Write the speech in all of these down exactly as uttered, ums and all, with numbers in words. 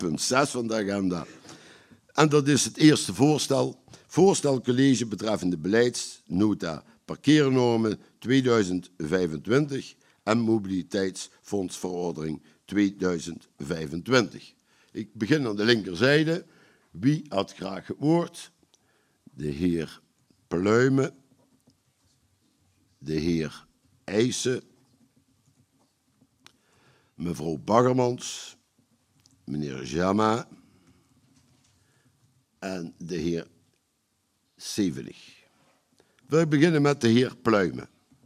punt zes van de agenda. En dat is het eerste voorstel. Voorstel college betreffende beleidsnota parkeernormen tweeduizend vijfentwintig en mobiliteitsfondsverordening tweeduizend vijfentwintig. Ik begin aan de linkerzijde. Wie had graag het woord? De heer Pluijmen, de heer Eijssen, mevrouw Baggermans, meneer Jama en de heer Sevenig. We beginnen met de heer Pluijmen.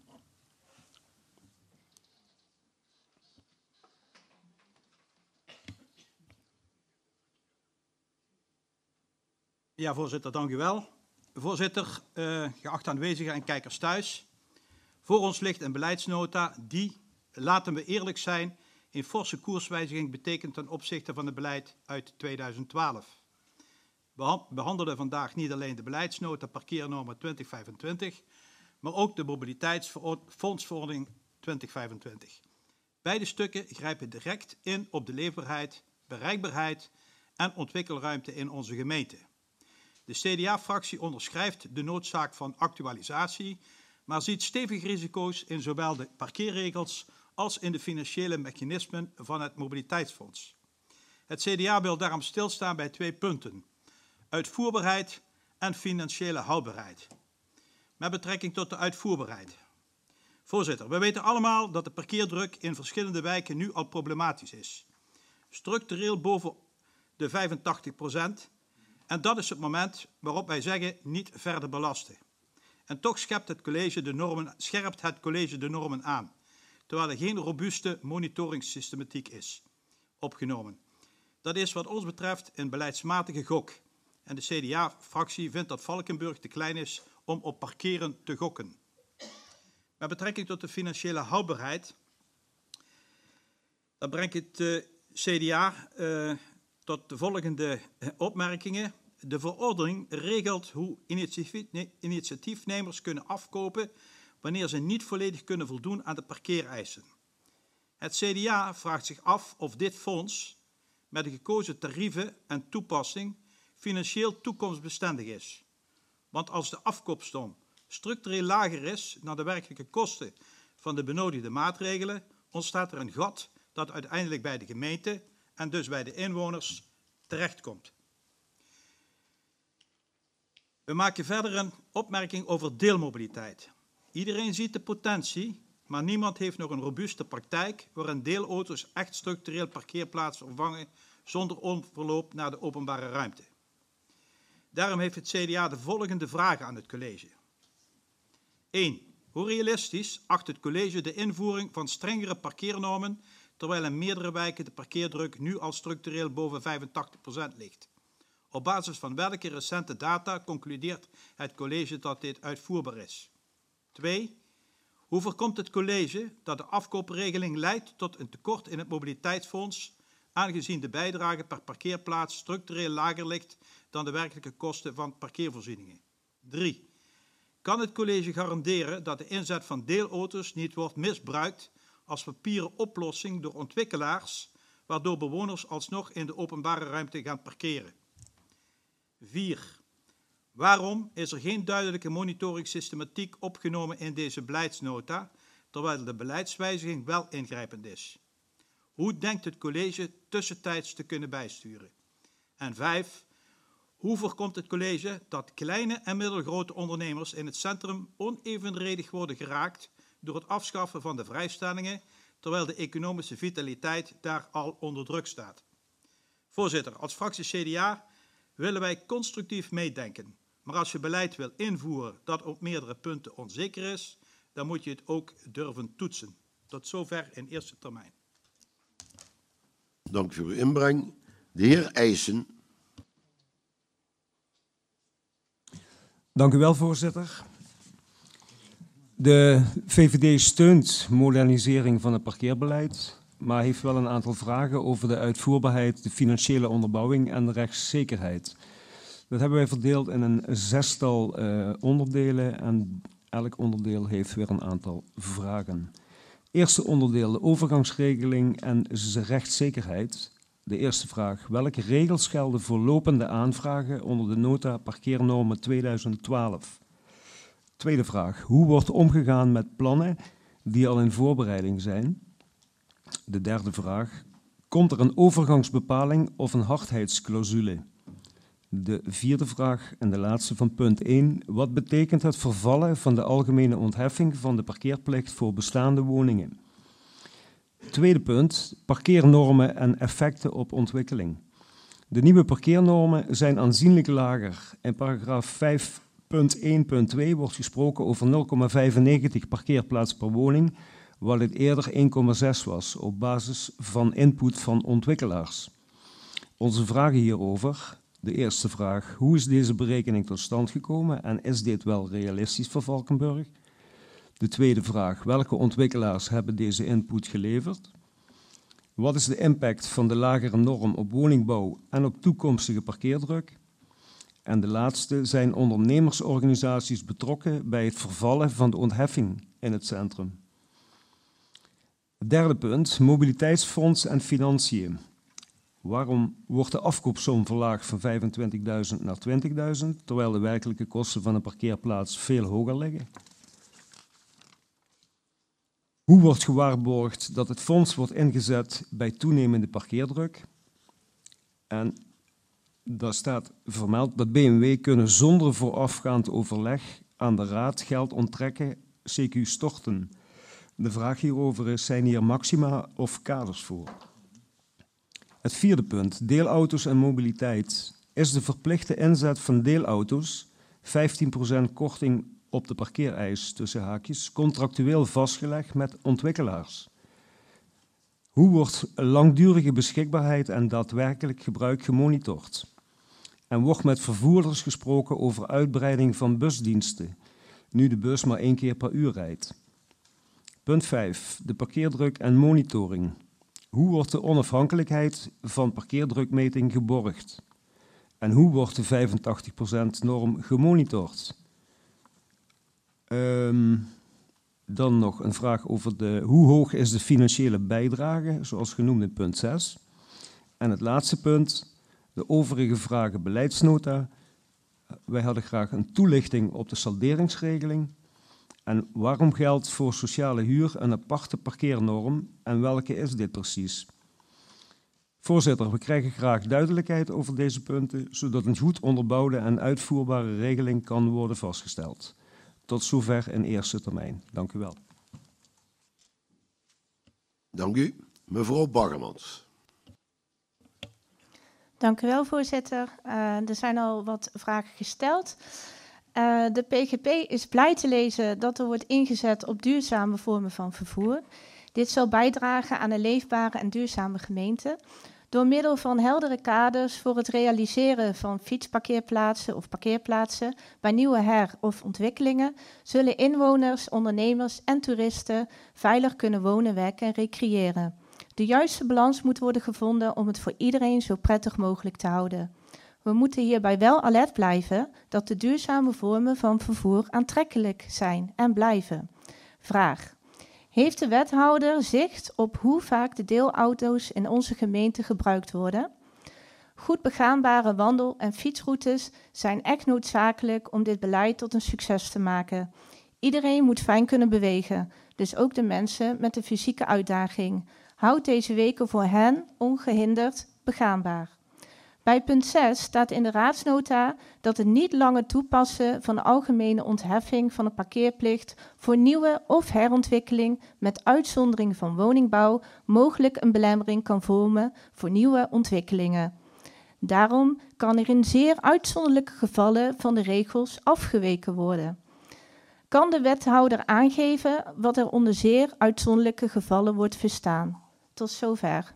Ja, voorzitter, dank u wel. Voorzitter, uh, geachte aanwezigen en kijkers thuis. Voor ons ligt een beleidsnota die, laten we eerlijk zijn, een forse koerswijziging betekent ten opzichte van het beleid uit tweeduizend twaalf. We behandelen vandaag niet alleen de beleidsnota parkeernormen twintig vijfentwintig, maar ook de mobiliteitsfondsverordening twintig vijfentwintig. Beide stukken grijpen direct in op de leefbaarheid, bereikbaarheid en ontwikkelruimte in onze gemeente. De C D A-fractie onderschrijft de noodzaak van actualisatie, maar ziet stevige risico's in zowel de parkeerregels als in de financiële mechanismen van het mobiliteitsfonds. Het C D A wil daarom stilstaan bij twee punten: uitvoerbaarheid en financiële houdbaarheid. Met betrekking tot de uitvoerbaarheid. Voorzitter, we weten allemaal dat de parkeerdruk in verschillende wijken nu al problematisch is. Structureel boven de vijfentachtig procent. En dat is het moment waarop wij zeggen niet verder belasten. En toch schept het college de normen, scherpt het college de normen aan, terwijl er geen robuuste monitoringssystematiek is opgenomen. Dat is wat ons betreft een beleidsmatige gok. En de C D A-fractie vindt dat Valkenburg te klein is om op parkeren te gokken. Met betrekking tot de financiële houdbaarheid, dan breng ik het uh, C D A uh, tot de volgende opmerkingen. De verordening regelt hoe initiatiefnemers kunnen afkopen wanneer ze niet volledig kunnen voldoen aan de parkeereisen. Het C D A vraagt zich af of dit fonds met de gekozen tarieven en toepassing financieel toekomstbestendig is. Want als de afkoopsom structureel lager is dan de werkelijke kosten van de benodigde maatregelen, ontstaat er een gat dat uiteindelijk bij de gemeente en dus bij de inwoners terechtkomt. We maken verder een opmerking over deelmobiliteit. Iedereen ziet de potentie, maar niemand heeft nog een robuuste praktijk waarin deelauto's echt structureel parkeerplaatsen vervangen zonder onverloop naar de openbare ruimte. Daarom heeft het C D A de volgende vragen aan het college. één. Hoe realistisch acht het college de invoering van strengere parkeernormen, terwijl in meerdere wijken de parkeerdruk nu al structureel boven vijfentachtig procent ligt? Op basis van welke recente data concludeert het college dat dit uitvoerbaar is? twee. Hoe voorkomt het college dat de afkoopregeling leidt tot een tekort in het mobiliteitsfonds, aangezien de bijdrage per parkeerplaats structureel lager ligt dan de werkelijke kosten van parkeervoorzieningen? drie. Kan het college garanderen dat de inzet van deelauto's niet wordt misbruikt als papieren oplossing door ontwikkelaars, waardoor bewoners alsnog in de openbare ruimte gaan parkeren? vier. Waarom is er geen duidelijke monitoringssystematiek opgenomen in deze beleidsnota, terwijl de beleidswijziging wel ingrijpend is? Hoe denkt het college tussentijds te kunnen bijsturen? En vijf. Hoe voorkomt het college dat kleine en middelgrote ondernemers in het centrum onevenredig worden geraakt door het afschaffen van de vrijstellingen, terwijl de economische vitaliteit daar al onder druk staat? Voorzitter, als fractie C D A willen wij constructief meedenken. Maar als je beleid wil invoeren dat op meerdere punten onzeker is, dan moet je het ook durven toetsen. Tot zover in eerste termijn. Dank voor uw inbreng. De heer Eijssen. Dank u wel, voorzitter. De V V D steunt modernisering van het parkeerbeleid, maar heeft wel een aantal vragen over de uitvoerbaarheid, de financiële onderbouwing en de rechtszekerheid. Dat hebben wij verdeeld in een zestal uh, onderdelen en elk onderdeel heeft weer een aantal vragen. Eerste onderdeel, de overgangsregeling en rechtszekerheid. De eerste vraag. Welke regels gelden voor lopende aanvragen onder de nota parkeernormen tweeduizend twaalf? Tweede vraag. Hoe wordt omgegaan met plannen die al in voorbereiding zijn? De derde vraag. Komt er een overgangsbepaling of een hardheidsclausule? De vierde vraag en de laatste van punt één. Wat betekent het vervallen van de algemene ontheffing van de parkeerplicht voor bestaande woningen? Tweede punt, parkeernormen en effecten op ontwikkeling. De nieuwe parkeernormen zijn aanzienlijk lager. In paragraaf vijf punt één punt twee wordt gesproken over nul komma vijfennegentig parkeerplaats per woning, waar dit eerder één komma zes was, op basis van input van ontwikkelaars. Onze vragen hierover, de eerste vraag, hoe is deze berekening tot stand gekomen en is dit wel realistisch voor Valkenburg? De tweede vraag, welke ontwikkelaars hebben deze input geleverd? Wat is de impact van de lagere norm op woningbouw en op toekomstige parkeerdruk? En de laatste, zijn ondernemersorganisaties betrokken bij het vervallen van de ontheffing in het centrum? Het derde punt, mobiliteitsfonds en financiën. Waarom wordt de afkoopsom verlaagd van vijfentwintigduizend naar twintigduizend, terwijl de werkelijke kosten van een parkeerplaats veel hoger liggen? Hoe wordt gewaarborgd dat het fonds wordt ingezet bij toenemende parkeerdruk? En daar staat vermeld dat B M W kunnen zonder voorafgaand overleg aan de raad geld onttrekken, C Q storten. De vraag hierover is, zijn hier maxima of kaders voor? Het vierde punt, deelauto's en mobiliteit. Is de verplichte inzet van deelauto's, vijftien procent korting op de parkeereis tussen haakjes, contractueel vastgelegd met ontwikkelaars? Hoe wordt langdurige beschikbaarheid en daadwerkelijk gebruik gemonitord? En wordt met vervoerders gesproken over uitbreiding van busdiensten, nu de bus maar één keer per uur rijdt? Punt vijf, de parkeerdruk en monitoring. Hoe wordt de onafhankelijkheid van parkeerdrukmeting geborgd? En hoe wordt de vijfentachtig procent norm gemonitord? Um, dan nog een vraag over de, hoe hoog is de financiële bijdrage, zoals genoemd in punt zes. En het laatste punt, de overige vragen beleidsnota. Wij hadden graag een toelichting op de salderingsregeling. En waarom geldt voor sociale huur een aparte parkeernorm en welke is dit precies? Voorzitter, we krijgen graag duidelijkheid over deze punten, zodat een goed onderbouwde en uitvoerbare regeling kan worden vastgesteld. Tot zover in eerste termijn. Dank u wel. Dank u. Mevrouw Baggemans. Dank u wel, voorzitter. Uh, er zijn al wat vragen gesteld. Uh, de P G P is blij te lezen dat er wordt ingezet op duurzame vormen van vervoer. Dit zal bijdragen aan een leefbare en duurzame gemeente. Door middel van heldere kaders voor het realiseren van fietsparkeerplaatsen of parkeerplaatsen bij nieuwe her- of ontwikkelingen zullen inwoners, ondernemers en toeristen veilig kunnen wonen, werken en recreëren. De juiste balans moet worden gevonden om het voor iedereen zo prettig mogelijk te houden. We moeten hierbij wel alert blijven dat de duurzame vormen van vervoer aantrekkelijk zijn en blijven. Vraag. Heeft de wethouder zicht op hoe vaak de deelauto's in onze gemeente gebruikt worden? Goed begaanbare wandel- en fietsroutes zijn echt noodzakelijk om dit beleid tot een succes te maken. Iedereen moet fijn kunnen bewegen, dus ook de mensen met een fysieke uitdaging. Houd deze weken voor hen ongehinderd begaanbaar. Bij punt zes staat in de raadsnota dat het niet langer toepassen van de algemene ontheffing van de parkeerplicht voor nieuwe of herontwikkeling met uitzondering van woningbouw mogelijk een belemmering kan vormen voor nieuwe ontwikkelingen. Daarom kan er in zeer uitzonderlijke gevallen van de regels afgeweken worden. Kan de wethouder aangeven wat er onder zeer uitzonderlijke gevallen wordt verstaan? Tot zover.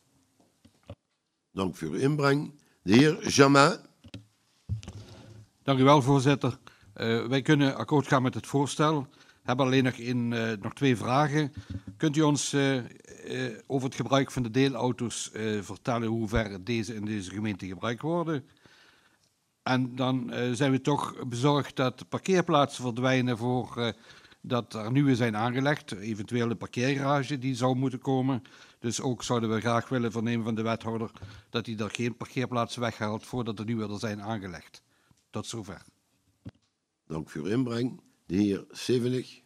Dank voor uw inbreng. De heer Jamin. Dank u wel, voorzitter. Uh, wij kunnen akkoord gaan met het voorstel. We hebben alleen nog, in, uh, nog twee vragen. Kunt u ons uh, uh, over het gebruik van de deelauto's uh, vertellen hoe ver deze in deze gemeente gebruikt worden? En dan uh, zijn we toch bezorgd dat parkeerplaatsen verdwijnen voor uh, dat er nieuwe zijn aangelegd, eventueel een parkeergarage die zou moeten komen. Dus ook zouden we graag willen vernemen van de wethouder dat hij er geen parkeerplaatsen weghaalt voordat er nieuwe er zijn aangelegd. Tot zover. Dank voor uw inbreng. De heer Sevenig.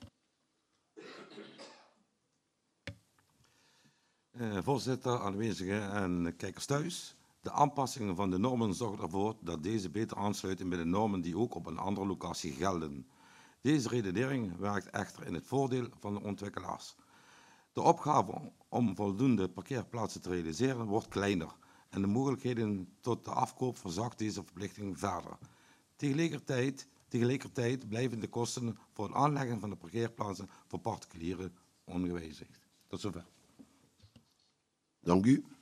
Uh, voorzitter, aanwezigen en kijkers thuis. De aanpassingen van de normen zorgen ervoor dat deze beter aansluiten bij de normen die ook op een andere locatie gelden. Deze redenering werkt echter in het voordeel van de ontwikkelaars. De opgave om voldoende parkeerplaatsen te realiseren wordt kleiner en de mogelijkheden tot de afkoop verzacht deze verplichting verder. Tegelijkertijd, tegelijkertijd blijven de kosten voor het aanleggen van de parkeerplaatsen voor particulieren ongewijzigd. Tot zover. Dank u.